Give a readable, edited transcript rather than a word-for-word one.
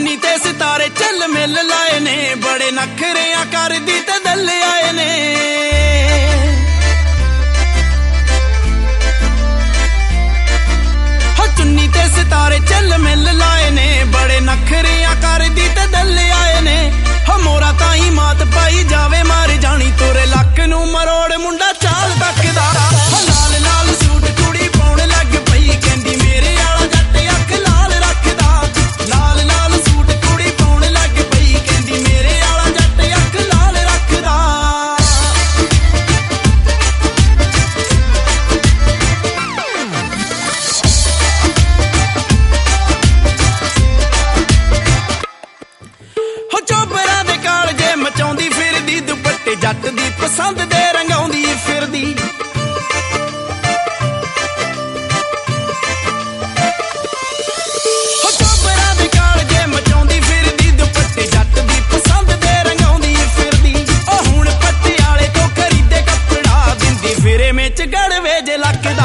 चुन्नी ते सितारे चल मिल लाए ने, बड़े नखरियां करदी ते दल आए ने। चुन्नी ते सितारे चल मिल लाए ने, बड़े नखरियां करदी ते दल आए ने। मोरा ताई मात पाई जावे मार जानी, तुरे लक नू मरोड़ मुंडा चाल तकदा। लाल लाल सूट कुड़ी पाउण लग पई, कहंदी मेरे आला जट अख लाल रखदा। लाल लाल सूट कुड़ी पाउण लग पई, कहंदी मेरे आला जट अख लाल रखदा। चोबरा दे कालजे मचाउंदी फिरदी, दुपट्टे जट दी पसंद दे रंगाउंदी फिरदी। चोबरा दे कालजे मचाउंदी फिरदी, दुपट्टे जट दी पसंद दे रंगाउंदी फिरदी। हुण पटियाले तो खरीदे कपड़ा, दिंदी फिरे में च गड़वे जे लक